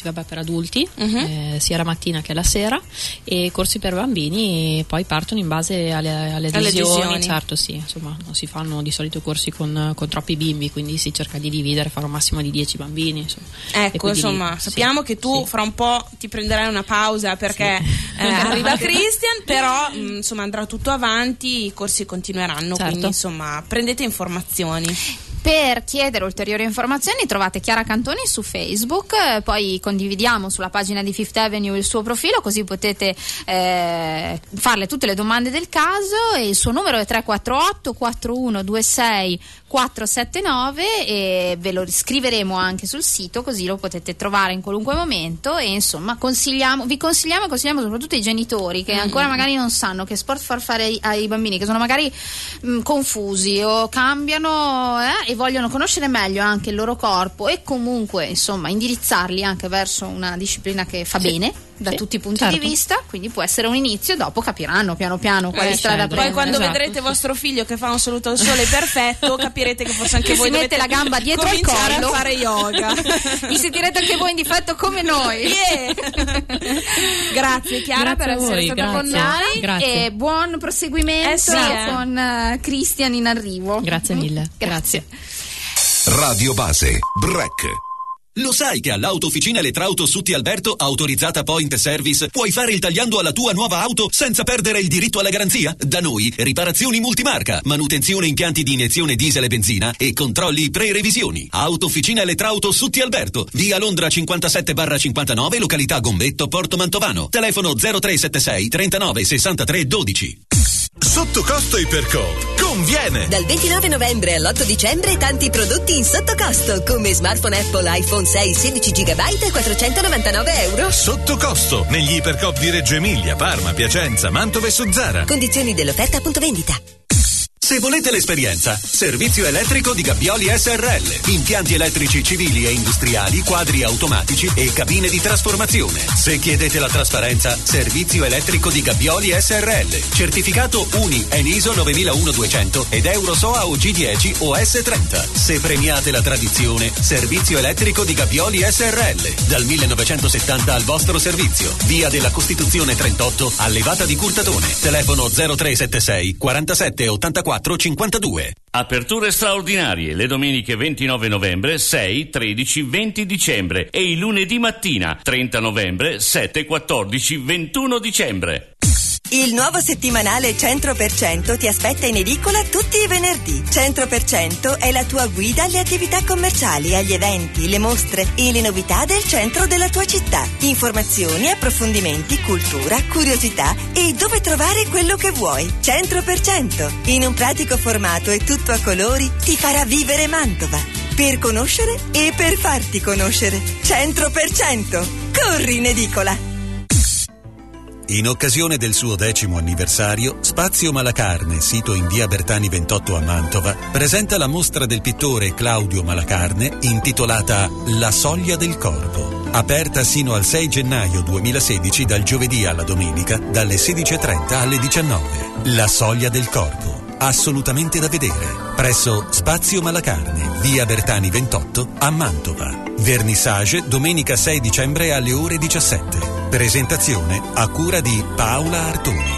corsi per adulti, sia la mattina che la sera, e corsi per bambini poi partono in base alle adesioni. Certo, sì, insomma non si fanno di solito corsi con troppi bimbi, quindi si cerca di dividere, fare un massimo di 10 bambini, insomma. Ecco, insomma, sappiamo che tu fra un po' ti prenderai una pausa perché arriva Christian, però insomma andrà tutto avanti, i corsi continueranno, quindi insomma prendete informazioni. Per chiedere ulteriori informazioni trovate Chiara Cantoni su Facebook, poi condividiamo sulla pagina di Fifth Avenue il suo profilo, così potete farle tutte le domande del caso, e il suo numero è 348 4126 479 e ve lo scriveremo anche sul sito, così lo potete trovare in qualunque momento. E insomma vi consigliamo soprattutto ai genitori che ancora magari non sanno che sport far fare ai bambini, che sono magari confusi o cambiano e vogliono conoscere meglio anche il loro corpo, e comunque insomma indirizzarli anche verso una disciplina che fa bene da tutti i punti di vista, quindi può essere un inizio, dopo capiranno piano piano quale strada prendere. Poi quando vedrete vostro figlio che fa un saluto al sole perfetto, capirete che forse anche voi si mette la gamba dietro il collo a fare yoga. Vi sentirete anche voi in difetto come noi. Grazie Chiara per essere stata con noi, e buon proseguimento con Christian in arrivo. Grazie mille. Grazie. Radio Base Break. Lo sai che all'Autofficina Elettrauto Sutti Alberto, autorizzata Point Service, puoi fare il tagliando alla tua nuova auto senza perdere il diritto alla garanzia? Da noi, riparazioni multimarca, manutenzione impianti di iniezione diesel e benzina e controlli pre-revisioni. Autofficina Elettrauto Sutti Alberto, via Londra 57/59, località Gombetto, Porto Mantovano. Telefono 0376 39 63 12. Sottocosto Iperco conviene! Dal 29 novembre all'8 dicembre tanti prodotti in sottocosto, come smartphone Apple iPhone 6 16 GB e 499 euro. Sottocosto negli Ipercoop di Reggio Emilia, Parma, Piacenza, Mantova e Suzzara. Condizioni dell'offerta a punto vendita. Se volete l'esperienza, servizio elettrico di Gabbioli SRL. Impianti elettrici civili e industriali, quadri automatici e cabine di trasformazione. Se chiedete la trasparenza, servizio elettrico di Gabbioli SRL. Certificato UNI ENISO 9001-200 ed Eurosoa OG10 o S30. Se premiate la tradizione, servizio elettrico di Gabbioli SRL. Dal 1970 al vostro servizio. Via della Costituzione 38, Allevata di Curtatone. Telefono 0376 47 84 52. Aperture straordinarie le domeniche 29 novembre, 6, 13, 20 dicembre e il lunedì mattina 30 novembre, 7, 14, 21 dicembre. Il nuovo settimanale 100% ti aspetta in edicola tutti i venerdì. 100% è la tua guida alle attività commerciali, agli eventi, le mostre e le novità del centro della tua città. Informazioni, approfondimenti, cultura, curiosità e dove trovare quello che vuoi. 100%. In un pratico formato e tutto a colori ti farà vivere Mantova. Per conoscere e per farti conoscere. 100%. Corri in edicola. In occasione del suo 10° anniversario, Spazio Malacarne, sito in via Bertani 28 a Mantova, presenta la mostra del pittore Claudio Malacarne intitolata La soglia del corpo. Aperta sino al 6 gennaio 2016 dal giovedì alla domenica, dalle 16:30 alle 19. La soglia del corpo. Assolutamente da vedere. Presso Spazio Malacarne, via Bertani 28 a Mantova. Vernissage domenica 6 dicembre alle ore 17. Presentazione a cura di Paola Artoni.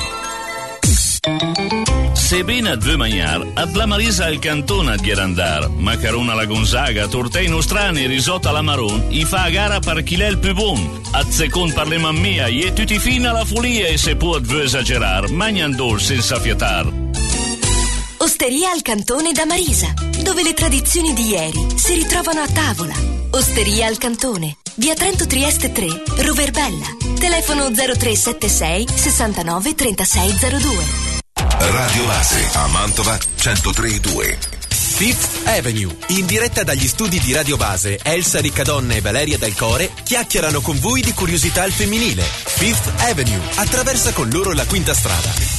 Sebbene a due mangiar, a la Marisa al cantone di andar, macarona alla Gonzaga, tortei nostrani, risotto alla Maron, i fa a gara per chi l'è il più buon. A second per le mammia, e tutti fino alla follia e se può due esagerar, magnandol senza fiatar. Osteria al Cantone da Marisa, dove le tradizioni di ieri si ritrovano a tavola. Osteria al Cantone, via Trento Trieste 3, Roverbella. Telefono 0376 69 3602. Radio Base a Mantova 103.2. Fifth Avenue, in diretta dagli studi di Radio Base, Elsa Riccadonna e Valeria Del Core chiacchierano con voi di curiosità al femminile. Fifth Avenue attraversa con loro la quinta strada.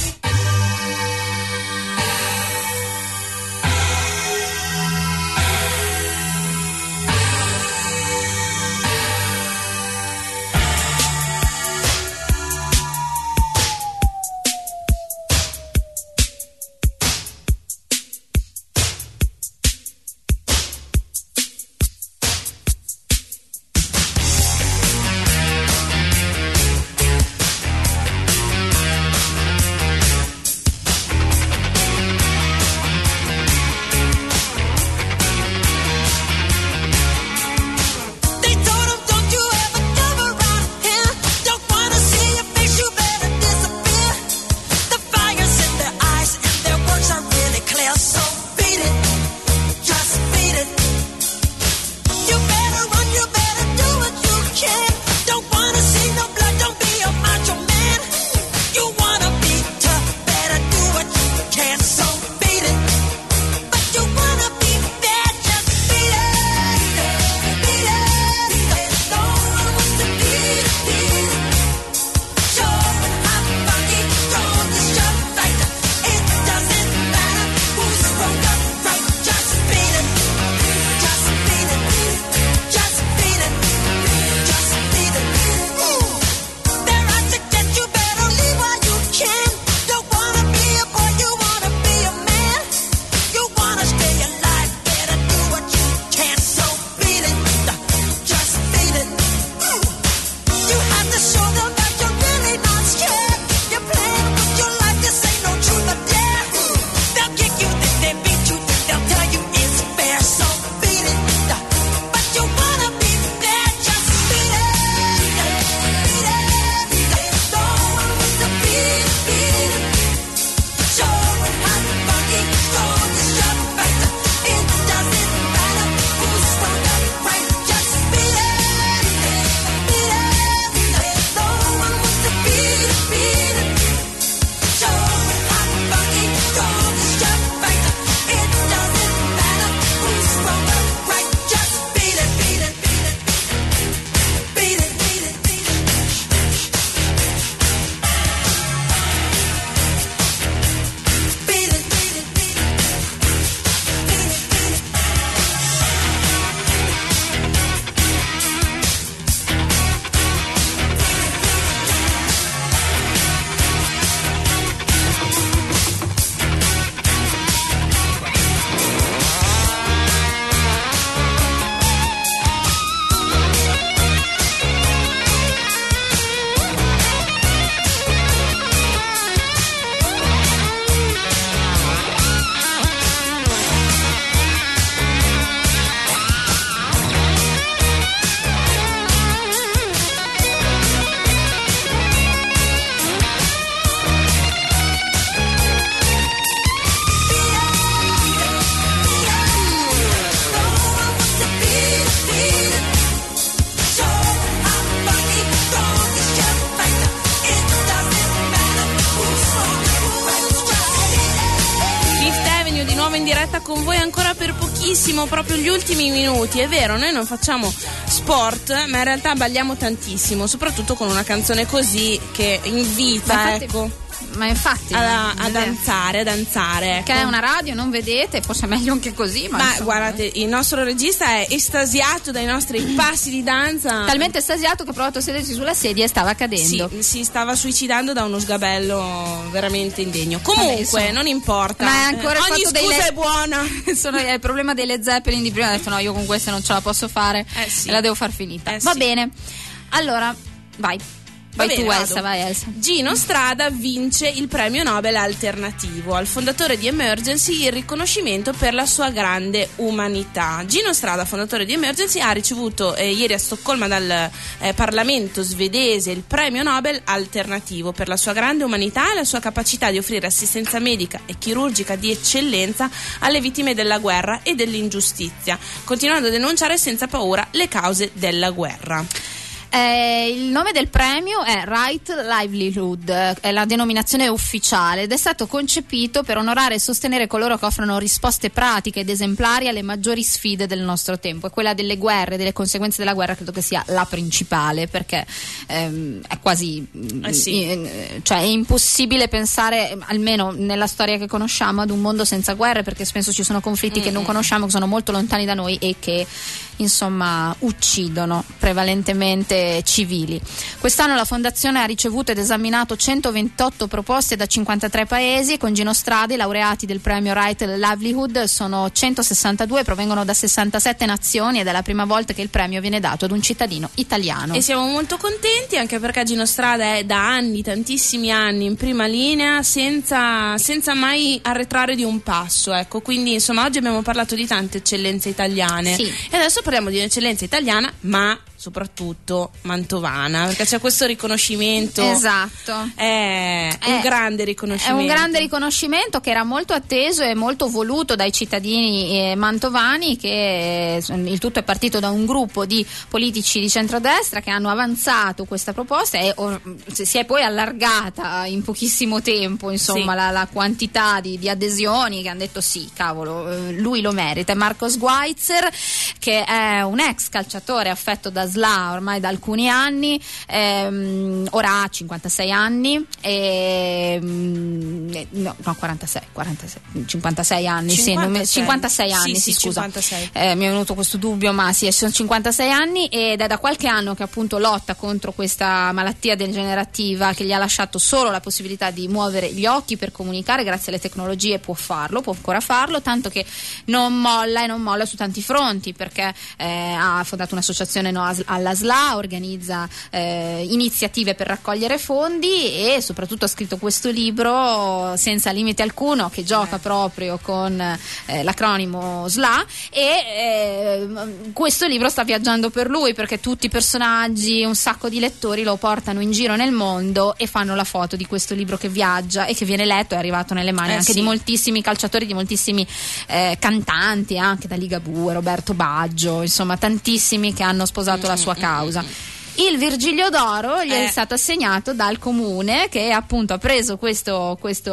nuovo in diretta con voi ancora per pochissimo, proprio gli ultimi minuti. È vero, noi non facciamo sport, ma in realtà balliamo tantissimo, soprattutto con una canzone così che invita, ma infatti a danzare, ecco. Che è una radio, non vedete, forse è meglio anche così, ma insomma, guardate, il nostro regista è estasiato dai nostri passi di danza, talmente estasiato che ha provato a sedersi sulla sedia e stava cadendo. Sì, si stava suicidando da uno sgabello veramente indegno. Comunque non importa, ma è ancora ogni scusa è buona. È il problema dei Led Zeppelin di prima. Ho detto no, io con queste non ce la posso fare, e la devo far finita. Va bene, allora vai tu, Elsa, vai Elsa. Gino Strada vince il premio Nobel alternativo. Al fondatore di Emergency il riconoscimento per la sua grande umanità. Gino Strada, fondatore di Emergency, ha ricevuto ieri a Stoccolma dal Parlamento svedese il premio Nobel alternativo per la sua grande umanità e la sua capacità di offrire assistenza medica e chirurgica di eccellenza alle vittime della guerra e dell'ingiustizia, continuando a denunciare senza paura le cause della guerra. Il nome del premio è Right Livelihood, è la denominazione ufficiale ed è stato concepito per onorare e sostenere coloro che offrono risposte pratiche ed esemplari alle maggiori sfide del nostro tempo. E quella delle guerre, delle conseguenze della guerra, credo che sia la principale, perché è quasi cioè è impossibile pensare, almeno nella storia che conosciamo, ad un mondo senza guerre, perché spesso ci sono conflitti che non conosciamo, che sono molto lontani da noi e che insomma uccidono prevalentemente civili. Quest'anno la fondazione ha ricevuto ed esaminato 128 proposte da 53 paesi. Con Gino Strada i laureati del premio Right Livelihood sono 162, provengono da 67 nazioni ed è la prima volta che il premio viene dato ad un cittadino italiano. E siamo molto contenti, anche perché Gino Strada è da anni, tantissimi anni, in prima linea senza mai arretrare di un passo, ecco. Quindi insomma oggi abbiamo parlato di tante eccellenze italiane, e adesso parliamo di un'eccellenza italiana, ma soprattutto mantovana, perché c'è questo riconoscimento. Esatto, è un grande riconoscimento. È un grande riconoscimento che era molto atteso e molto voluto dai cittadini mantovani, che il tutto è partito da un gruppo di politici di centrodestra che hanno avanzato questa proposta e si è poi allargata in pochissimo tempo, insomma, la quantità di adesioni che hanno detto sì, cavolo, lui lo merita. Marco Schweitzer, che è un ex calciatore affetto da SLA ormai da alcuni anni, ora ha 56 anni, 56 anni, 56 anni, scusa. 56. Mi è venuto questo dubbio, ma sì, sono 56 anni ed è da qualche anno che appunto lotta contro questa malattia degenerativa che gli ha lasciato solo la possibilità di muovere gli occhi per comunicare. Grazie alle tecnologie può ancora farlo, tanto che non molla su tanti fronti, perché ha fondato un'associazione alla SLA, organizza iniziative per raccogliere fondi e soprattutto ha scritto questo libro Senza limite alcuno, che gioca proprio con l'acronimo SLA, e questo libro sta viaggiando per lui, perché tutti i personaggi, un sacco di lettori lo portano in giro nel mondo e fanno la foto di questo libro che viaggia e che viene letto. È arrivato nelle mani anche di moltissimi calciatori, di moltissimi cantanti, anche da Ligabue, Roberto Baggio, insomma tantissimi che hanno sposato la sua causa. Il Virgilio d'Oro gli è stato assegnato dal comune, che appunto ha preso questa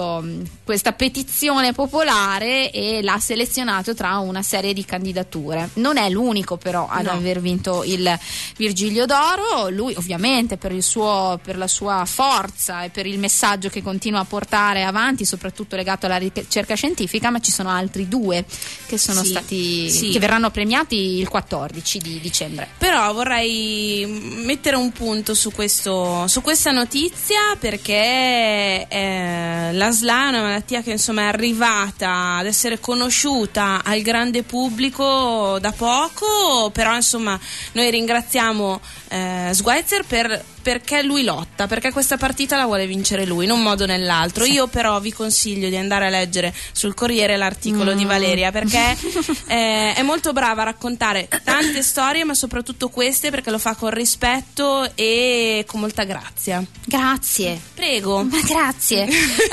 petizione popolare e l'ha selezionato tra una serie di candidature. Non è l'unico però ad aver vinto il Virgilio d'Oro. Lui ovviamente per la sua forza e per il messaggio che continua a portare avanti, soprattutto legato alla ricerca scientifica, ma ci sono altri due che sono stati che verranno premiati il 14 di dicembre. Però vorrei mettere un punto su questa notizia, perché la SLA è una malattia che insomma è arrivata ad essere conosciuta al grande pubblico da poco, però insomma noi ringraziamo Schweitzer perché lui lotta, perché questa partita la vuole vincere lui in un modo o nell'altro. Io però vi consiglio di andare a leggere sul Corriere l'articolo di Valeria, perché è molto brava a raccontare tante storie, ma soprattutto queste, perché lo fa con rispetto e con molta grazia. Grazie. Prego. Ma grazie.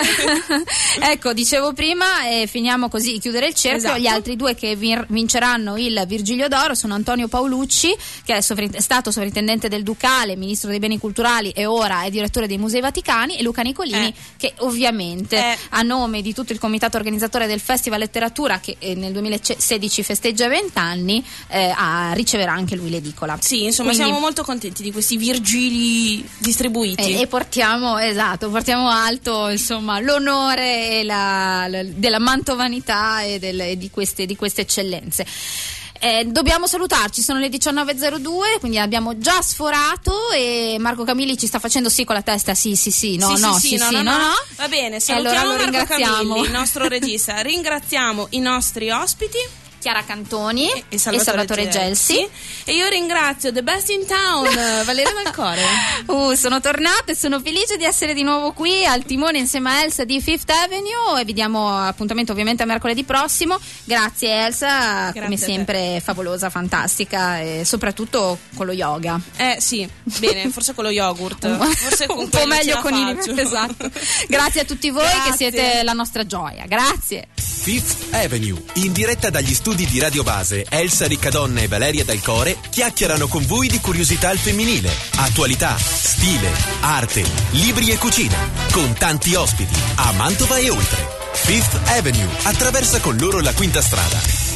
Ecco, dicevo prima, finiamo così, chiudere il cerchio. Esatto. Gli altri due che vinceranno il Virgilio d'Oro sono Antonio Paolucci, che è stato sovrintendente del Ducale, ministro dei beni culturali e ora è direttore dei Musei Vaticani, e Luca Nicolini che ovviamente a nome di tutto il comitato organizzatore del Festival Letteratura, che nel 2016 festeggia 20 anni, riceverà anche lui l'edicola. Sì, insomma, quindi siamo molto contenti di questi Virgili distribuiti e portiamo alto, insomma, l'onore della mantovanità e di queste eccellenze. Dobbiamo salutarci, sono le 19.02, quindi abbiamo già sforato e Marco Camilli ci sta facendo sì con la testa, sì, no. Va bene, salutiamo allora Marco Camilli, il nostro regista, ringraziamo i nostri ospiti Chiara Cantoni e Salvatore Gelsi, e io ringrazio The Best in Town Valeria Valcore. Sono tornata e sono felice di essere di nuovo qui al timone insieme a Elsa di Fifth Avenue, e vi diamo appuntamento ovviamente a mercoledì prossimo. Grazie Elsa, come sempre favolosa, fantastica, e soprattutto con lo yoga. Sì, bene, forse con lo yogurt, forse con un po' meglio con esatto. Grazie a tutti voi che siete la nostra gioia. Grazie. Fifth Avenue, in diretta dagli studi di Radio Base, Elsa Riccadonna e Valeria Dal Core chiacchierano con voi di curiosità al femminile, attualità, stile, arte, libri e cucina, con tanti ospiti a Mantova e oltre. Fifth Avenue attraversa con loro la Quinta Strada.